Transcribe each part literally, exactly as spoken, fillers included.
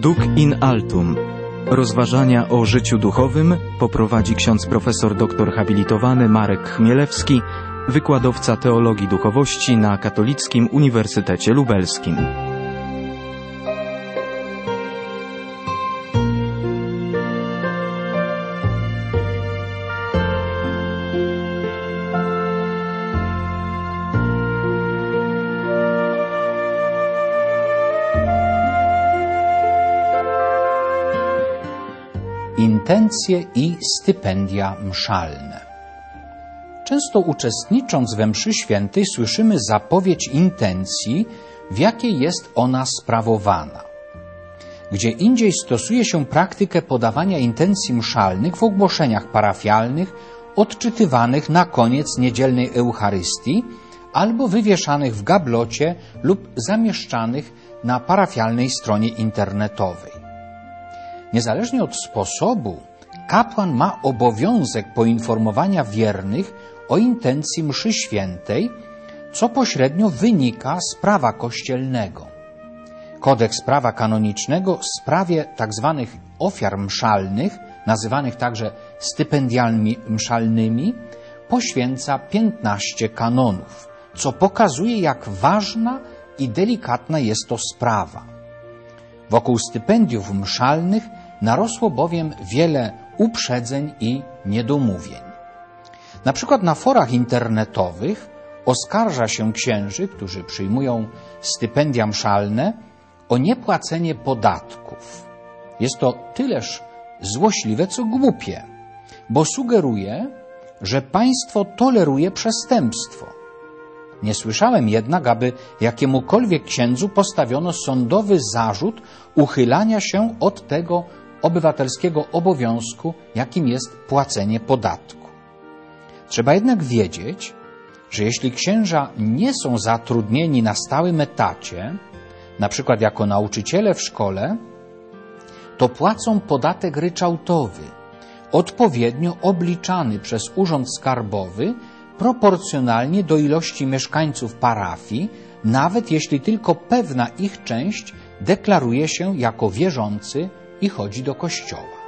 Nunc in altum. Rozważania o życiu duchowym poprowadzi ksiądz profesor doktor habilitowany Marek Chmielewski, wykładowca teologii duchowości na Katolickim Uniwersytecie Lubelskim. Intencje i stypendia mszalne. Często uczestnicząc we mszy świętej słyszymy zapowiedź intencji, w jakiej jest ona sprawowana. Gdzie indziej stosuje się praktykę podawania intencji mszalnych w ogłoszeniach parafialnych, odczytywanych na koniec niedzielnej Eucharystii albo wywieszanych w gablocie lub zamieszczanych na parafialnej stronie internetowej. Niezależnie od sposobu, kapłan ma obowiązek poinformowania wiernych o intencji mszy świętej, co pośrednio wynika z prawa kościelnego. Kodeks prawa kanonicznego w sprawie tzw. ofiar mszalnych, nazywanych także stypendiami mszalnymi, poświęca piętnaście kanonów, co pokazuje, jak ważna i delikatna jest to sprawa. Wokół stypendiów mszalnych narosło bowiem wiele uprzedzeń i niedomówień. Na przykład na forach internetowych oskarża się księży, którzy przyjmują stypendia mszalne, o niepłacenie podatków. Jest to tyleż złośliwe, co głupie, bo sugeruje, że państwo toleruje przestępstwo. Nie słyszałem jednak, aby jakiemukolwiek księdzu postawiono sądowy zarzut uchylania się od tego obywatelskiego obowiązku, jakim jest płacenie podatku. Trzeba jednak wiedzieć, że jeśli księża nie są zatrudnieni na stałym etacie, na przykład jako nauczyciele w szkole, to płacą podatek ryczałtowy, odpowiednio obliczany przez Urząd Skarbowy, proporcjonalnie do ilości mieszkańców parafii, nawet jeśli tylko pewna ich część deklaruje się jako wierzący i chodzi do kościoła.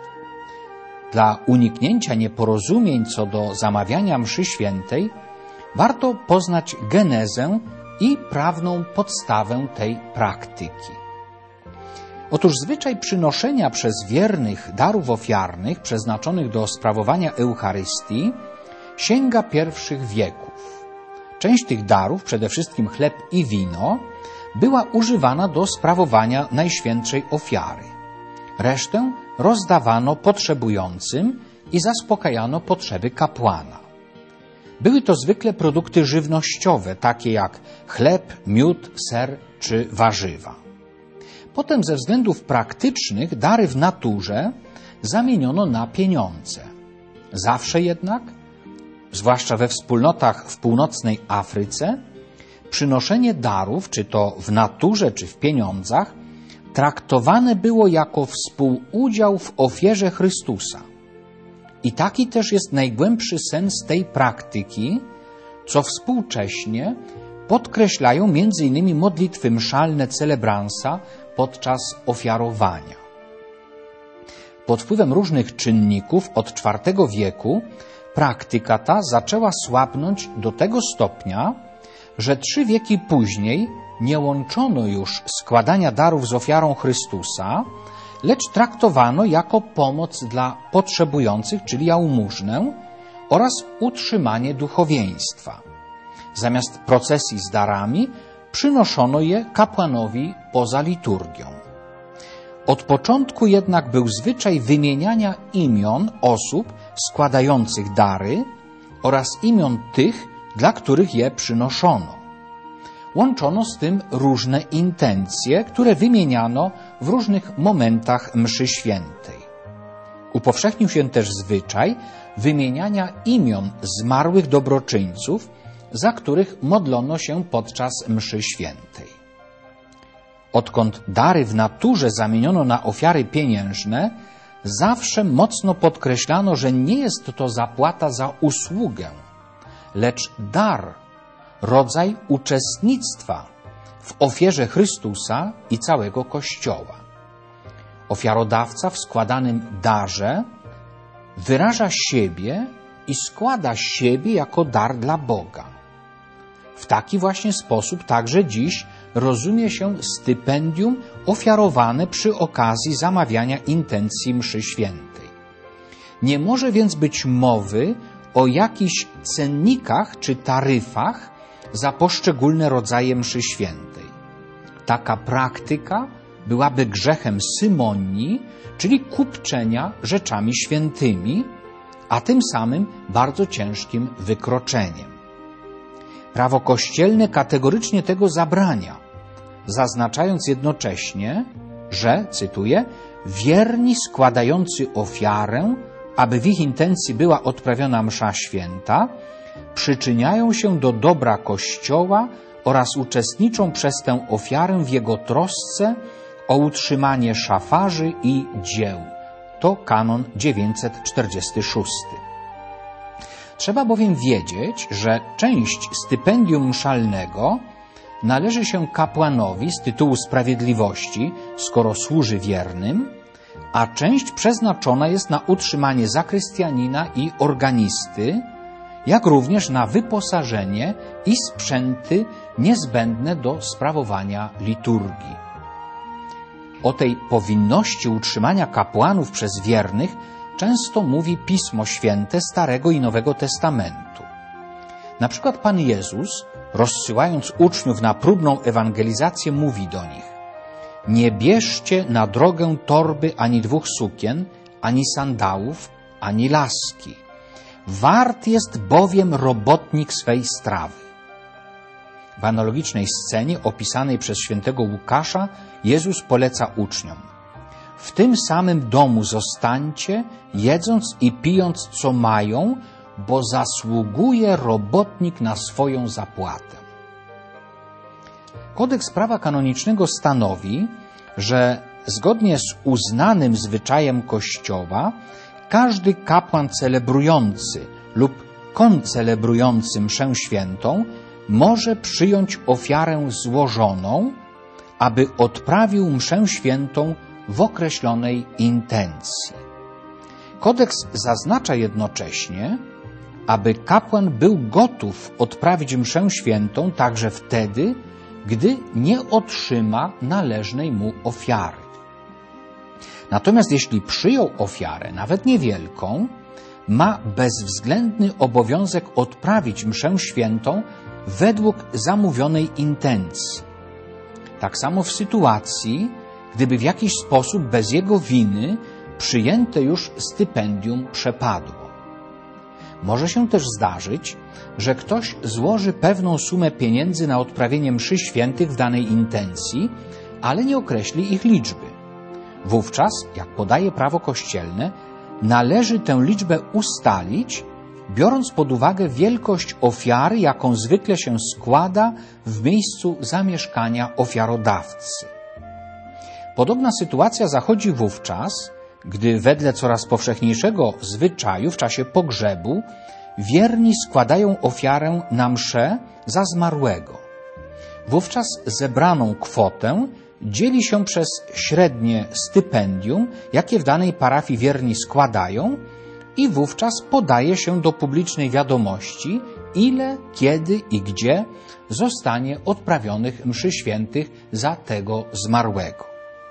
Dla uniknięcia nieporozumień co do zamawiania mszy świętej warto poznać genezę i prawną podstawę tej praktyki. Otóż zwyczaj przynoszenia przez wiernych darów ofiarnych przeznaczonych do sprawowania Eucharystii sięga pierwszych wieków. Część tych darów, przede wszystkim chleb i wino, była używana do sprawowania Najświętszej Ofiary. Resztę rozdawano potrzebującym i zaspokajano potrzeby kapłana. Były to zwykle produkty żywnościowe, takie jak chleb, miód, ser czy warzywa. Potem ze względów praktycznych dary w naturze zamieniono na pieniądze. Zawsze jednak, zwłaszcza we wspólnotach w północnej Afryce, przynoszenie darów, czy to w naturze, czy w pieniądzach, traktowane było jako współudział w ofierze Chrystusa. I taki też jest najgłębszy sens tej praktyki, co współcześnie podkreślają między innymi modlitwy mszalne celebransa podczas ofiarowania. Pod wpływem różnych czynników od czwartego wieku praktyka ta zaczęła słabnąć do tego stopnia, że trzy wieki później nie łączono już składania darów z ofiarą Chrystusa, lecz traktowano jako pomoc dla potrzebujących, czyli jałmużnę, oraz utrzymanie duchowieństwa. Zamiast procesji z darami przynoszono je kapłanowi poza liturgią. Od początku jednak był zwyczaj wymieniania imion osób składających dary oraz imion tych, dla których je przynoszono. Łączono z tym różne intencje, które wymieniano w różnych momentach mszy świętej. Upowszechnił się też zwyczaj wymieniania imion zmarłych dobroczyńców, za których modlono się podczas mszy świętej. Odkąd dary w naturze zamieniono na ofiary pieniężne, zawsze mocno podkreślano, że nie jest to zapłata za usługę, lecz dar, rodzaj uczestnictwa w ofierze Chrystusa i całego Kościoła. Ofiarodawca w składanym darze wyraża siebie i składa siebie jako dar dla Boga. W taki właśnie sposób także dziś rozumie się stypendium ofiarowane przy okazji zamawiania intencji mszy świętej. Nie może więc być mowy o jakichś cennikach czy taryfach za poszczególne rodzaje mszy świętej. Taka praktyka byłaby grzechem symonii, czyli kupczenia rzeczami świętymi, a tym samym bardzo ciężkim wykroczeniem. Prawo kościelne kategorycznie tego zabrania, zaznaczając jednocześnie, że, cytuję, wierni składający ofiarę, aby w ich intencji była odprawiona msza święta, przyczyniają się do dobra Kościoła oraz uczestniczą przez tę ofiarę w jego trosce o utrzymanie szafarzy i dzieł. To kanon dziewięćset czterdziesty szósty. Trzeba bowiem wiedzieć, że część stypendium mszalnego należy się kapłanowi z tytułu sprawiedliwości, skoro służy wiernym, a część przeznaczona jest na utrzymanie zakrystianina i organisty, jak również na wyposażenie i sprzęty niezbędne do sprawowania liturgii. O tej powinności utrzymania kapłanów przez wiernych często mówi Pismo Święte Starego i Nowego Testamentu. Na przykład Pan Jezus, rozsyłając uczniów na próbną ewangelizację, mówi do nich: nie bierzcie na drogę torby ani dwóch sukien, ani sandałów, ani laski. Wart jest bowiem robotnik swej strawy. W analogicznej scenie opisanej przez świętego Łukasza Jezus poleca uczniom: w tym samym domu zostańcie, jedząc i pijąc co mają, bo zasługuje robotnik na swoją zapłatę. Kodeks prawa kanonicznego stanowi, że zgodnie z uznanym zwyczajem Kościoła każdy kapłan celebrujący lub koncelebrujący mszę świętą może przyjąć ofiarę złożoną, aby odprawił mszę świętą w określonej intencji. Kodeks zaznacza jednocześnie, aby kapłan był gotów odprawić mszę świętą także wtedy, gdy nie otrzyma należnej mu ofiary. Natomiast jeśli przyjął ofiarę, nawet niewielką, ma bezwzględny obowiązek odprawić mszę świętą według zamówionej intencji. Tak samo w sytuacji, gdyby w jakiś sposób bez jego winy przyjęte już stypendium przepadło. Może się też zdarzyć, że ktoś złoży pewną sumę pieniędzy na odprawienie mszy świętych w danej intencji, ale nie określi ich liczby. Wówczas, jak podaje prawo kościelne, należy tę liczbę ustalić, biorąc pod uwagę wielkość ofiary, jaką zwykle się składa w miejscu zamieszkania ofiarodawcy. Podobna sytuacja zachodzi wówczas, gdy wedle coraz powszechniejszego zwyczaju w czasie pogrzebu wierni składają ofiarę na mszę za zmarłego. Wówczas zebraną kwotę dzieli się przez średnie stypendium, jakie w danej parafii wierni składają, i wówczas podaje się do publicznej wiadomości, ile, kiedy i gdzie zostanie odprawionych mszy świętych za tego zmarłego.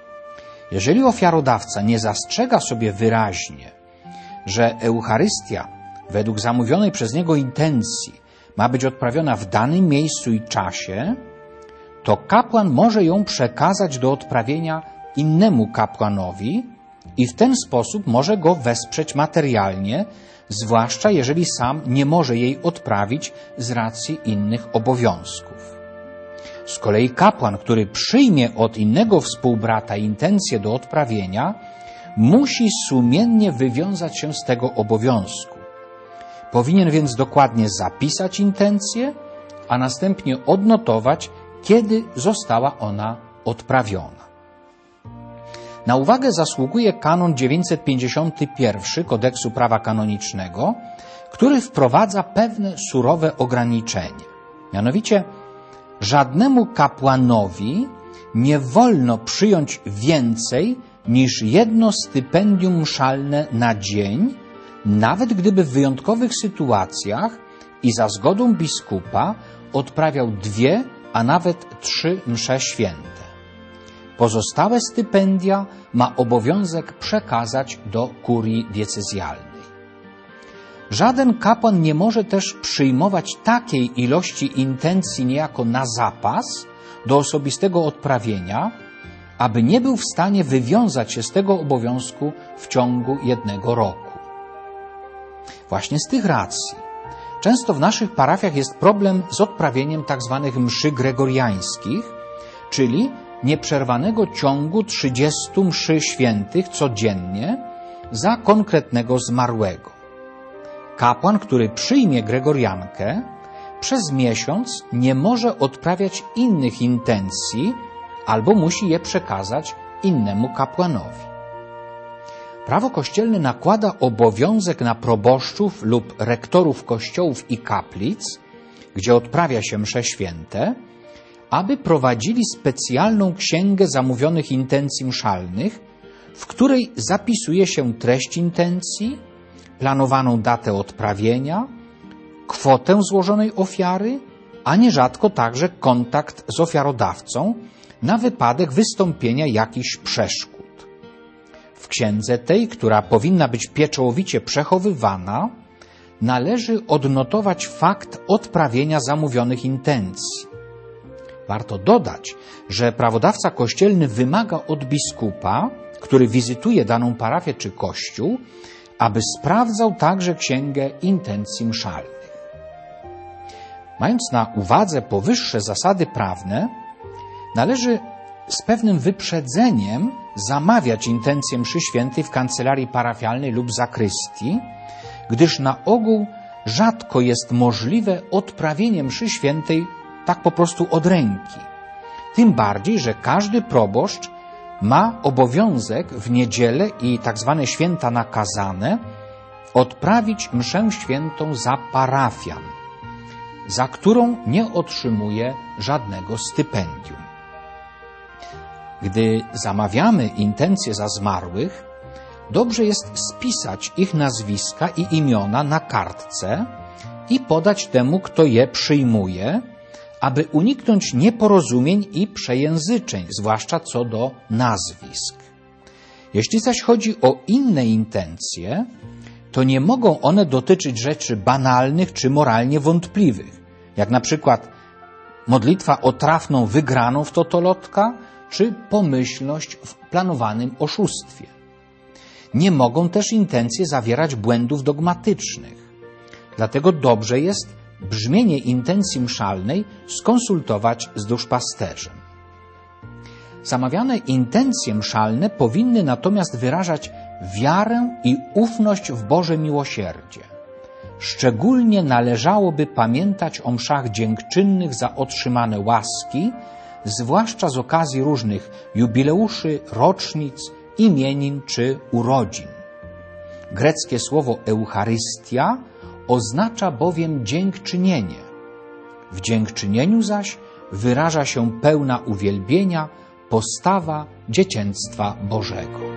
Jeżeli ofiarodawca nie zastrzega sobie wyraźnie, że Eucharystia według zamówionej przez niego intencji ma być odprawiona w danym miejscu i czasie, to kapłan może ją przekazać do odprawienia innemu kapłanowi i w ten sposób może go wesprzeć materialnie, zwłaszcza jeżeli sam nie może jej odprawić z racji innych obowiązków. Z kolei kapłan, który przyjmie od innego współbrata intencję do odprawienia, musi sumiennie wywiązać się z tego obowiązku. Powinien więc dokładnie zapisać intencję, a następnie odnotować, kiedy została ona odprawiona. Na uwagę zasługuje kanon dziewięćset pięćdziesiąty pierwszy Kodeksu prawa kanonicznego, który wprowadza pewne surowe ograniczenie. Mianowicie, żadnemu kapłanowi nie wolno przyjąć więcej niż jedno stypendium mszalne na dzień, nawet gdyby w wyjątkowych sytuacjach i za zgodą biskupa odprawiał dwie, a nawet trzy msze święte. Pozostałe stypendia ma obowiązek przekazać do kurii diecezjalnej. Żaden kapłan nie może też przyjmować takiej ilości intencji niejako na zapas do osobistego odprawienia, aby nie był w stanie wywiązać się z tego obowiązku w ciągu jednego roku. Właśnie z tych racji często w naszych parafiach jest problem z odprawieniem tzw. mszy gregoriańskich, czyli nieprzerwanego ciągu trzydziestu mszy świętych codziennie za konkretnego zmarłego. Kapłan, który przyjmie gregoriankę, przez miesiąc nie może odprawiać innych intencji albo musi je przekazać innemu kapłanowi. Prawo kościelne nakłada obowiązek na proboszczów lub rektorów kościołów i kaplic, gdzie odprawia się msze święte, aby prowadzili specjalną księgę zamówionych intencji mszalnych, w której zapisuje się treść intencji, planowaną datę odprawienia, kwotę złożonej ofiary, a nierzadko także kontakt z ofiarodawcą na wypadek wystąpienia jakichś przeszkód. W księdze tej, która powinna być pieczołowicie przechowywana, należy odnotować fakt odprawienia zamówionych intencji. Warto dodać, że prawodawca kościelny wymaga od biskupa, który wizytuje daną parafię czy kościół, aby sprawdzał także księgę intencji mszalnych. Mając na uwadze powyższe zasady prawne, należy z pewnym wyprzedzeniem zamawiać intencję mszy świętej w kancelarii parafialnej lub zakrystii, gdyż na ogół rzadko jest możliwe odprawienie mszy świętej tak po prostu od ręki. Tym bardziej, że każdy proboszcz ma obowiązek w niedzielę i tak zwane święta nakazane odprawić mszę świętą za parafian, za którą nie otrzymuje żadnego stypendium. Gdy zamawiamy intencje za zmarłych, dobrze jest spisać ich nazwiska i imiona na kartce i podać temu, kto je przyjmuje, aby uniknąć nieporozumień i przejęzyczeń, zwłaszcza co do nazwisk. Jeśli zaś chodzi o inne intencje, to nie mogą one dotyczyć rzeczy banalnych czy moralnie wątpliwych, jak na przykład modlitwa o trafną wygraną w totolotka, czy pomyślność w planowanym oszustwie. Nie mogą też intencje zawierać błędów dogmatycznych. Dlatego dobrze jest brzmienie intencji mszalnej skonsultować z duszpasterzem. Zamawiane intencje mszalne powinny natomiast wyrażać wiarę i ufność w Boże miłosierdzie. Szczególnie należałoby pamiętać o mszach dziękczynnych za otrzymane łaski, zwłaszcza z okazji różnych jubileuszy, rocznic, imienin czy urodzin. Greckie słowo Eucharystia oznacza bowiem dziękczynienie. W dziękczynieniu zaś wyraża się pełna uwielbienia postawa dziecięctwa Bożego.